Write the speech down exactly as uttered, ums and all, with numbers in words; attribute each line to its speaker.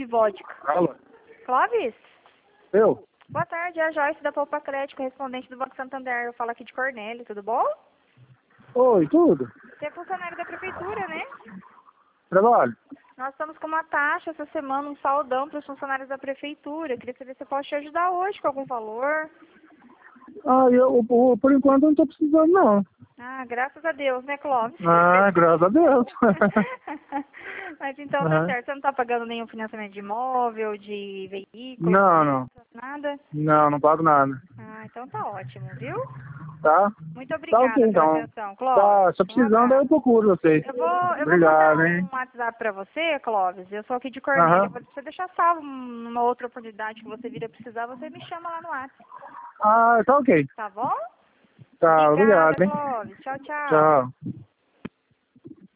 Speaker 1: vodka.
Speaker 2: Alô?
Speaker 1: Clóvis?
Speaker 2: Eu?
Speaker 1: Boa tarde, é a Joyce da Poupa Crédito, correspondente do Banco Santander. Eu falo aqui de Cornélio, tudo bom?
Speaker 2: Oi, tudo?
Speaker 1: Você é funcionário da prefeitura, né?
Speaker 2: Trabalho?
Speaker 1: Nós estamos com uma taxa essa semana, um saldão para os funcionários da prefeitura. Queria saber se eu posso te ajudar hoje com algum valor.
Speaker 2: Ah, eu, eu por enquanto eu não tô precisando, não.
Speaker 1: Ah, graças a Deus, né, Clóvis?
Speaker 2: Ah, graças a Deus.
Speaker 1: Mas então tá
Speaker 2: Uhum.
Speaker 1: certo, você não tá pagando nenhum financiamento de imóvel, de veículo,
Speaker 2: Não, não.
Speaker 1: nada?
Speaker 2: Não, não pago nada.
Speaker 1: Ah, então tá ótimo, viu?
Speaker 2: Tá?
Speaker 1: Muito
Speaker 2: Tá ok,
Speaker 1: obrigada pela
Speaker 2: então.
Speaker 1: atenção, Clóvis.
Speaker 2: Tá, só
Speaker 1: Um
Speaker 2: precisando aí
Speaker 1: abraço.
Speaker 2: eu procuro você.
Speaker 1: Eu vou, eu vou
Speaker 2: Obrigado,
Speaker 1: mandar
Speaker 2: hein?
Speaker 1: um WhatsApp pra você, Clóvis. Eu sou aqui de Cornélio.
Speaker 2: Aham.
Speaker 1: Vou você deixar salvo numa outra oportunidade que você vir a precisar, você me chama lá no WhatsApp.
Speaker 2: Ah, tá ok.
Speaker 1: Tá bom?
Speaker 2: Tá,
Speaker 1: Obrigada,
Speaker 2: obrigado, hein?
Speaker 1: Clóvis. Tchau, tchau.
Speaker 2: Tchau.